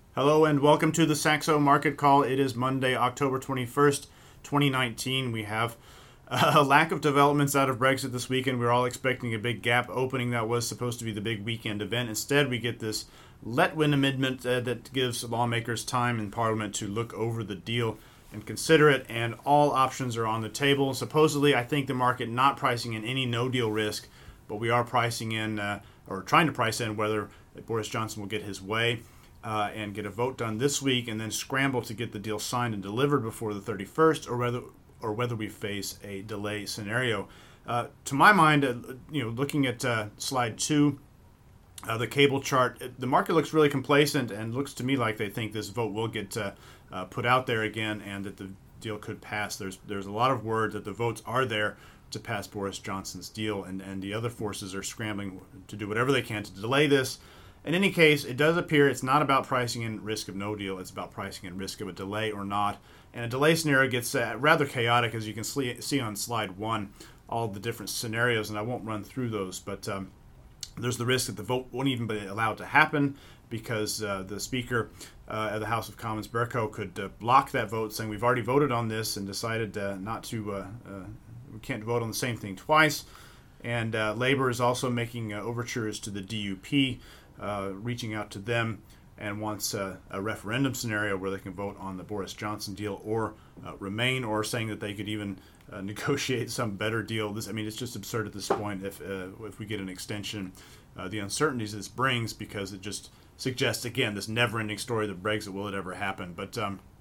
Hello and welcome to the Saxo Market Call. It is Monday, October 21st, 2019. We have a lack of developments out of Brexit this weekend. We were all expecting a big gap opening that was supposed to be the big weekend event. Instead, we get this let-win amendment that gives lawmakers time in Parliament to look over the deal and consider it, and all options are on the table. Supposedly, I think the market not pricing in any no-deal risk, but we are pricing in, or trying to price in, whether Boris Johnson will get his way. And get a vote done this week, and then scramble to get the deal signed and delivered before the 31st, or whether we face a delay scenario. To my mind, looking at slide 2, the cable chart, the market looks really complacent and looks to me like they think this vote will get put out there again, and that the deal could pass. There's a lot of word that the votes are there to pass Boris Johnson's deal, and the other forces are scrambling to do whatever they can to delay this. In any case, it does appear it's not about pricing in risk of no deal. It's about pricing in risk of a delay or not. And a delay scenario gets rather chaotic, as you can see on slide 1, all the different scenarios, and I won't run through those. But there's the risk that the vote won't even be allowed to happen because the Speaker of the House of Commons, Bercow, could block that vote, saying we've already voted on this and decided not to, we can't vote on the same thing twice. And Labour is also making overtures to the DUP, reaching out to them, and wants a referendum scenario where they can vote on the Boris Johnson deal or remain, or saying that they could even negotiate some better deal. It's just absurd at this point if we get an extension. The uncertainties this brings, because it just suggests, again, this never-ending story that Brexit, will it ever happen? But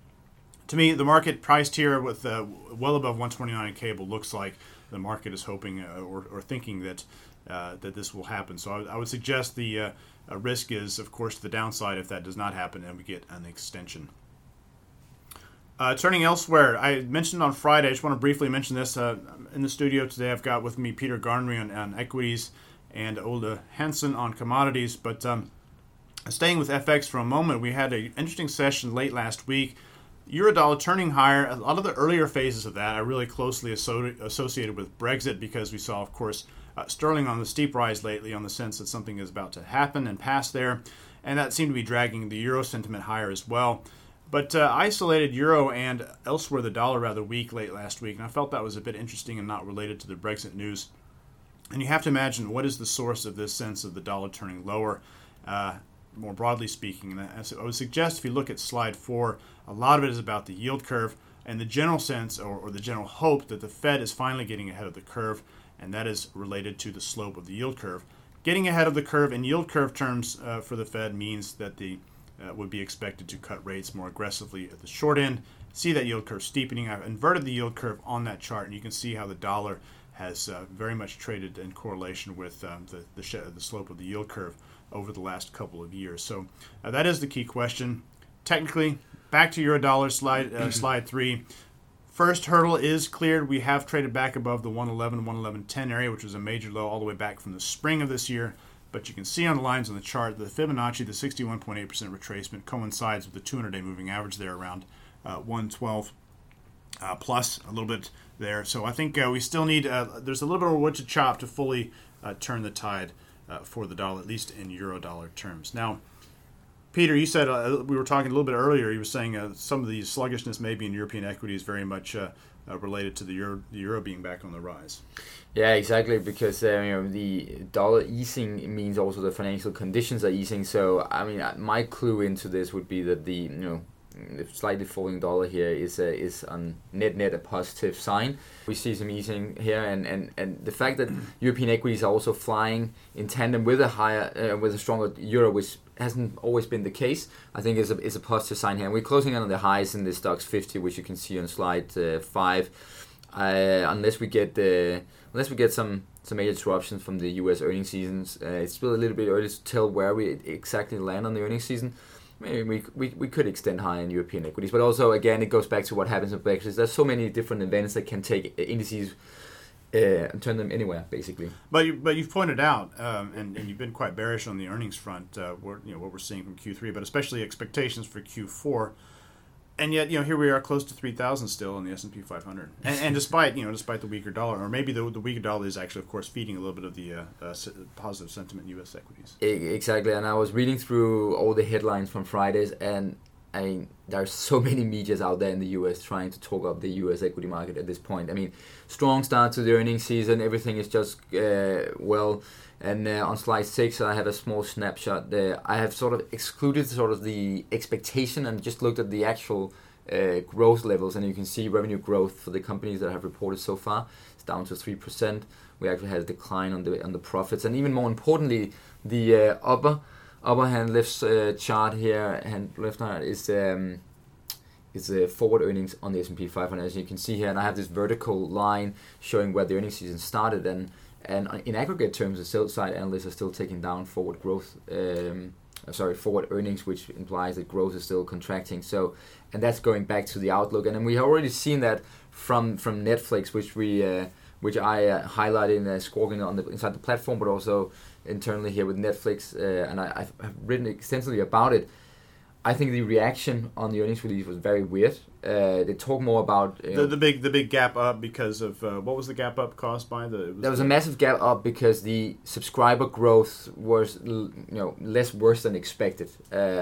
to me, the market priced here with well above 129 in cable looks like the market is hoping or thinking that this will happen. So I would suggest the risk is, of course, the downside if that does not happen and we get an extension. Turning elsewhere, I mentioned on Friday, I just want to briefly mention this. In the studio today, I've got with me Peter Garnery on equities and Ola Hansen on commodities. But staying with FX for a moment, we had an interesting session late last week. Eurodollar turning higher. A lot of the earlier phases of that are really closely associated with Brexit, because we saw, of course, sterling on the steep rise lately, on the sense that something is about to happen and pass there, and that seemed to be dragging the euro sentiment higher as well. But isolated euro and elsewhere the dollar rather weak late last week, and I felt that was a bit interesting and not related to the Brexit news. And you have to imagine, what is the source of this sense of the dollar turning lower, more broadly speaking? And I would suggest, if you look at slide 4, a lot of it is about the yield curve and the general sense or the general hope that the Fed is finally getting ahead of the curve, and that is related to the slope of the yield curve. Getting ahead of the curve in yield curve terms for the Fed means that the would be expected to cut rates more aggressively at the short end. See that yield curve steepening. I've inverted the yield curve on that chart, and you can see how the dollar has very much traded in correlation with the slope of the yield curve over the last couple of years. So that is the key question. Technically, back to Eurodollar, slide 3. First hurdle is cleared. We have traded back above the 111, 111.10 area, which was a major low all the way back from the spring of this year. But you can see on the lines on the chart, the Fibonacci, the 61.8% retracement, coincides with the 200-day moving average there around 112 plus a little bit there. So I think we still need, there's a little bit of wood to chop to fully turn the tide for the dollar, at least in Eurodollar terms. Now, Peter, you said, we were talking a little bit earlier, you were saying some of the sluggishness maybe in European equities very much related to the euro being back on the rise. Yeah, exactly, because the dollar easing means also the financial conditions are easing. So, my clue into this would be that the slightly falling dollar here is on net a positive sign. We see some easing here, and the fact that European equities are also flying in tandem with a stronger euro, which hasn't always been the case, I think is a positive sign here. And we're closing in on the highs in the Stoxx 50, which you can see on slide 5. Unless we get some major disruptions from the U.S. earnings seasons, it's still a little bit early to tell where we exactly land on the earnings season. Maybe we could extend high in European equities, but also again it goes back to what happens in Brexit. There's so many different events that can take indices and turn them anywhere, basically. But you've pointed out, and you've been quite bearish on the earnings front. What we're seeing from Q3, but especially expectations for Q4. And yet, here we are close to 3,000 still in the S&P 500. And despite the weaker dollar, or maybe the weaker dollar is actually, of course, feeding a little bit of the positive sentiment in U.S. equities. Exactly. And I was reading through all the headlines from Fridays, and I mean, there's so many medias out there in the U.S. trying to talk up the U.S. equity market at this point. I mean, strong start to the earnings season. Everything is just well. And on slide 6, I have a small snapshot there. I have sort of excluded sort of the expectation and just looked at the actual growth levels. And you can see revenue growth for the companies that have reported so far. It's down to 3%. We actually had a decline on the profits. And even more importantly, the upper hand left chart here, hand left hand is forward earnings on the S&P 500, as you can see here. And I have this vertical line showing where the earnings season started. And in aggregate terms, the sell side analysts are still taking down forward earnings, which implies that growth is still contracting. So, and that's going back to the outlook. And then we have already seen that from Netflix, which I highlighted in Squawking inside the platform, but also internally here with Netflix, and I've written extensively about it. I think the reaction on the earnings release was very weird. They talk more about the big gap up because of what was the gap up caused by there was a massive gap up because the subscriber growth was less worse than expected.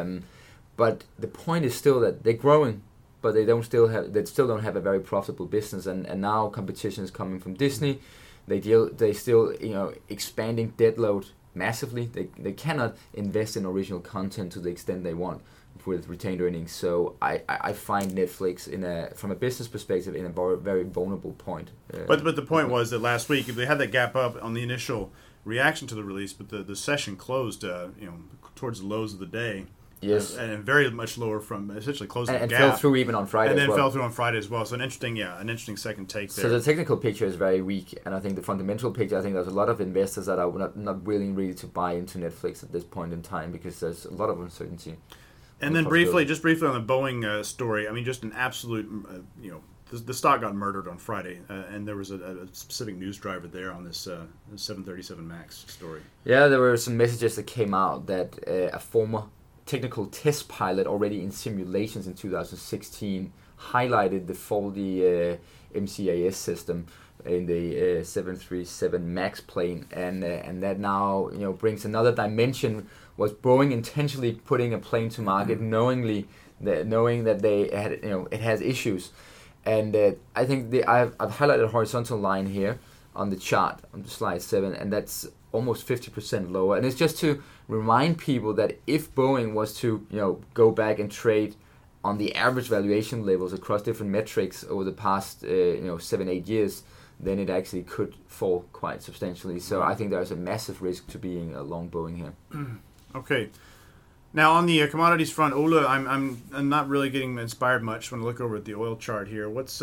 But the point is still that they're growing, but they still don't have a very profitable business, and now competition is coming from Disney. They still expanding debt load massively. They cannot invest in original content to the extent they want with retained earnings. So I find Netflix from a business perspective in a very vulnerable point. But the point was that last week they had that gap up on the initial reaction to the release, but the session closed towards the lows of the day. Yes, and very much lower from essentially closing the gap. And fell through even on Friday. And then fell through on Friday as well. So an interesting second take there. So the technical picture is very weak, and I think the fundamental picture. I think there's a lot of investors that are not willing really to buy into Netflix at this point in time because there's a lot of uncertainty. And then briefly on the Boeing story. I mean, just an absolute the stock got murdered on Friday, and there was a specific news driver there on this 737 MAX story. Yeah, there were some messages that came out that a former technical test pilot already in simulations in 2016 highlighted the faulty MCAS system in the 737 MAX plane, and that now brings another dimension. Was Boeing intentionally putting a plane to market knowing that they had it has issues, and I think I've highlighted a horizontal line here on the chart on slide 7, and that's almost 50% lower. And it's just to remind people that if Boeing was to go back and trade on the average valuation levels across different metrics over the past 7-8 years, then it actually could fall quite substantially. So I think there's a massive risk to being a long Boeing here. Okay. Now on the commodities front, Ole, I'm not really getting inspired much when I look over at the oil chart here. What's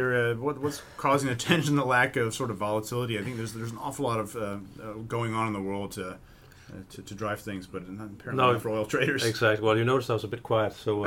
causing the tension, the lack of sort of volatility? I think there's an awful lot of going on in the world to drive things, but apparently not for oil traders. Exactly. Well, you noticed I was a bit quiet, so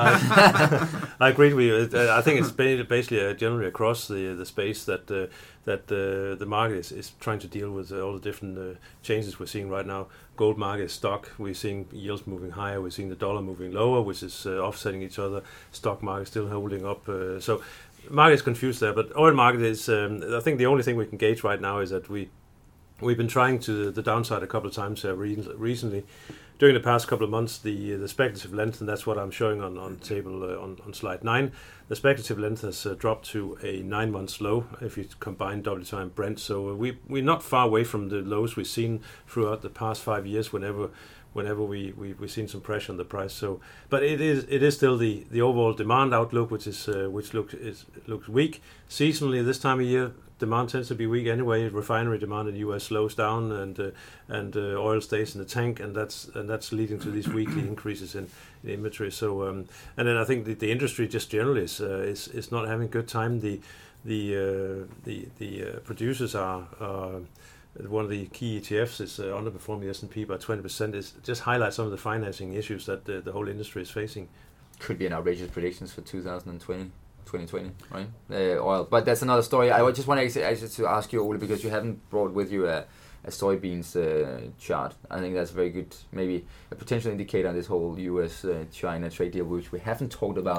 I agree with you. I think it's basically generally across the space that the market is trying to deal with all the different changes we're seeing right now. Gold market is stuck. We're seeing yields moving higher. We're seeing the dollar moving lower, which is offsetting each other. Stock market still holding up. So market is confused there, but oil market is. I think the only thing we can gauge right now is that we've been trying to the downside a couple of times recently. During the past couple of months, the speculative length, and that's what I'm showing on table on slide 9, the speculative length has dropped to a 9-month low if you combine WTI and Brent. So we're not far away from the lows we've seen throughout the past 5 years whenever we've seen some pressure on the price. So, but it is still the overall demand outlook, which looks weak. Seasonally, this time of year, demand tends to be weak anyway. Refinery demand in the U.S. slows down, and oil stays in the tank, and that's leading to these weekly increases in inventory. So, and then I think the industry just generally is not having a good time. The producers are. One of the key ETFs is underperforming the S&P by 20%. Is just highlight some of the financing issues that the whole industry is facing. Could be an outrageous predictions for 2020, right? Oil, but that's another story. I just want to ask you, Ole, because you haven't brought with you a soybeans chart. I think that's very good, maybe a potential indicator on this whole U.S.-China trade deal, which we haven't talked about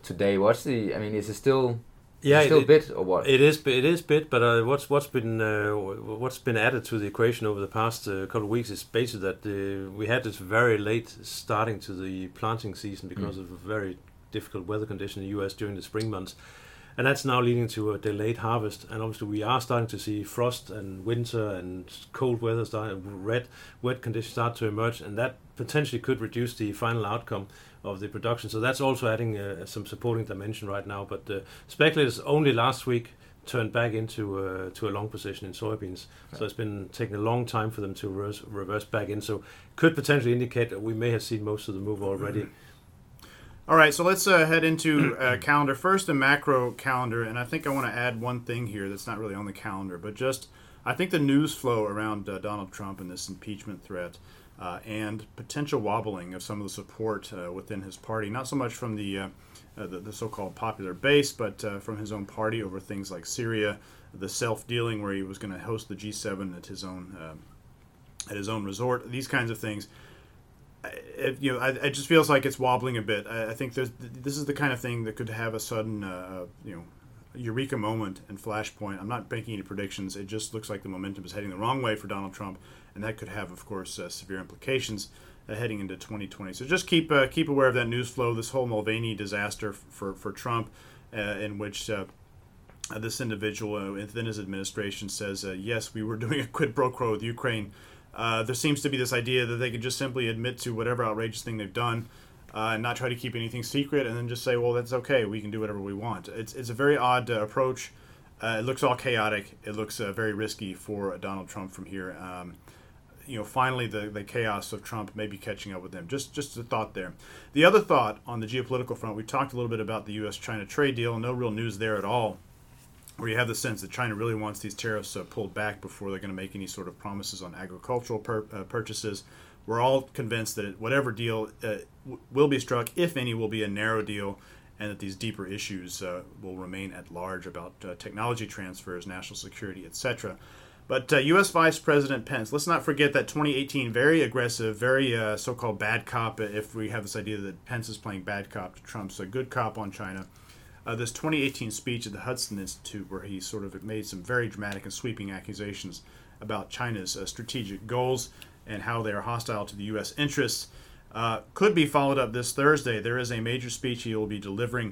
today. Is it still? Yeah, still bid or what? It is bid, but what's been added to the equation over the past couple of weeks is basically that we had this very late starting to the planting season because of a very difficult weather condition in the US during the spring months, and that's now leading to a delayed harvest. And obviously, we are starting to see frost and winter and cold weather wet conditions start to emerge, and that potentially could reduce the final outcome of the production. So that's also adding some supporting dimension right now. But speculators only last week turned back into to a long position in soybeans. Okay. So it's been taking a long time for them to reverse back in. So could potentially indicate that we may have seen most of the move already. All right, so let's head into calendar. First, the macro calendar, and I think I want to add one thing here that's not really on the calendar, but just I think the news flow around Donald Trump and this impeachment threat and potential wobbling of some of the support within his party, not so much from the so-called popular base, but from his own party over things like Syria, the self-dealing where he was going to host the G7 at his own resort, these kinds of things. It just feels like it's wobbling a bit. I think this is the kind of thing that could have a sudden, eureka moment and flashpoint. I'm not making any predictions. It just looks like the momentum is heading the wrong way for Donald Trump, and that could have, of course, severe implications heading into 2020. So just keep aware of that news flow. This whole Mulvaney disaster for Trump, in which this individual within his administration says, yes, we were doing a quid pro quo with Ukraine. There seems to be this idea that they could just simply admit to whatever outrageous thing they've done and not try to keep anything secret and then just say, well, that's okay. We can do whatever we want. It's a very odd approach. It looks all chaotic. It looks very risky for Donald Trump from here. Finally, the chaos of Trump may be catching up with them. Just a thought there. The other thought on the geopolitical front, we talked a little bit about the U.S.-China trade deal. No real news there at all, where you have the sense that China really wants these tariffs pulled back before they're going to make any sort of promises on agricultural purchases. We're all convinced that whatever deal will be struck, if any, will be a narrow deal, and that these deeper issues will remain at large about technology transfers, national security, etc. But U.S. Vice President Pence, let's not forget that 2018, very aggressive, very so-called bad cop, if we have this idea that Pence is playing bad cop to Trump's a good cop on China. This 2018 speech at the Hudson Institute, where he sort of made some very dramatic and sweeping accusations about China's strategic goals and how they are hostile to the U.S. interests, could be followed up this Thursday. There is a major speech he will be delivering.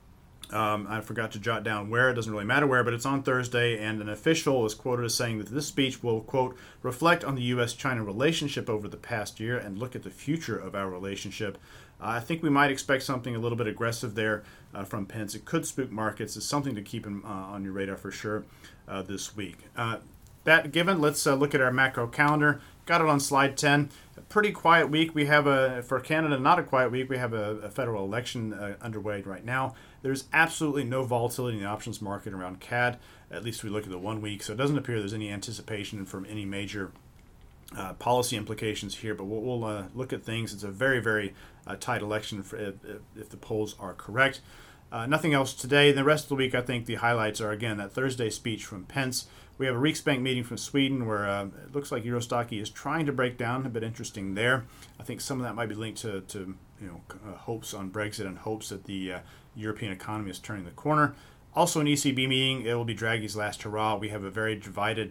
I forgot to jot down where. It doesn't really matter where, but it's on Thursday, and an official is quoted as saying that this speech will, quote, reflect on the U.S.-China relationship over the past year and look at the future of our relationship. I think we might expect something a little bit aggressive there from Pence. It could spook markets. It's something to keep on your radar for sure this week. That given, let's look at our macro calendar. Got it on slide 10. A pretty quiet week. We have for Canada, not a quiet week. We have a federal election underway right now. There's absolutely no volatility in the options market around CAD. At least we look at the 1 week. So it doesn't appear there's any anticipation from any major policy implications here, but we'll look at things. It's a very, very tight election if the polls are correct. Nothing else today. The rest of the week, I think the highlights are, again, that Thursday speech from Pence. We have a Riksbank meeting from Sweden where it looks like Eurostocky is trying to break down. A bit interesting there. I think some of that might be linked to hopes on Brexit and hopes that the European economy is turning the corner. Also an ECB meeting. It will be Draghi's last hurrah. We have a very divided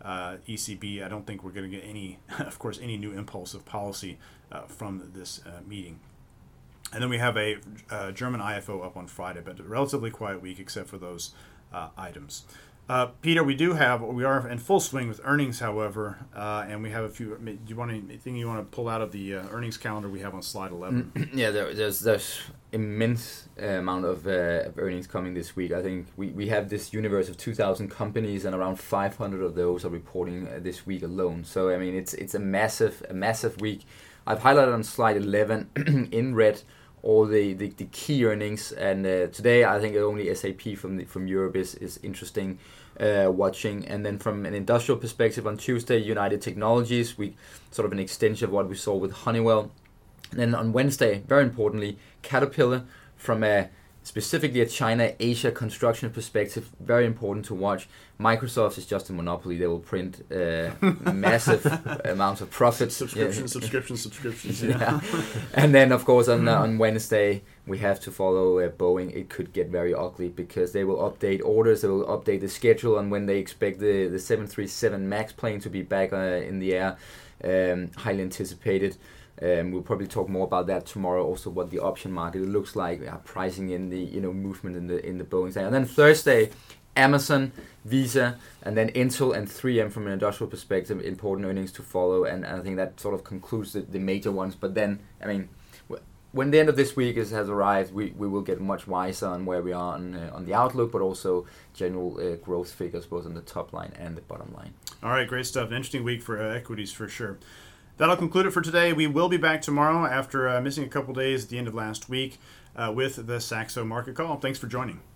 ECB. I don't think we're going to get any new impulse of policy from this meeting. And then we have a German IFO up on Friday, but a relatively quiet week except for those items. Peter, we are in full swing with earnings, however, and we have a few. Do you want anything you want to pull out of the earnings calendar we have on slide 11? Yeah, there's immense amount of earnings coming this week. I think we have this universe of 2,000 companies, and around 500 of those are reporting this week alone. So I mean, it's a massive week. I've highlighted on slide 11 in red all the key earnings, and today I think only SAP from Europe is interesting watching. And then from an industrial perspective, on Tuesday, United Technologies, we sort of an extension of what we saw with Honeywell. And then on Wednesday, very importantly, Caterpillar from a specifically a China-Asia construction perspective, very important to watch. Microsoft is just a monopoly. They will print massive amounts of profits. Subscriptions. Yeah. And then, of course, on Wednesday, we have to follow Boeing. It could get very ugly because they will update orders. They will update the schedule on when they expect the 737 MAX plane to be back in the air. Highly anticipated. We'll probably talk more about that tomorrow. Also, what the option market looks like, pricing in the movement in the Boeing side. And then Thursday, Amazon, Visa, and then Intel and 3M from an industrial perspective, important earnings to follow. And I think that sort of concludes the major ones. But then, I mean, when the end of this week has arrived, we will get much wiser on where we are on the outlook, but also general growth figures, both on the top line and the bottom line. All right, great stuff. An interesting week for equities for sure. That'll conclude it for today. We will be back tomorrow after missing a couple days at the end of last week with the Saxo Market Call. Thanks for joining.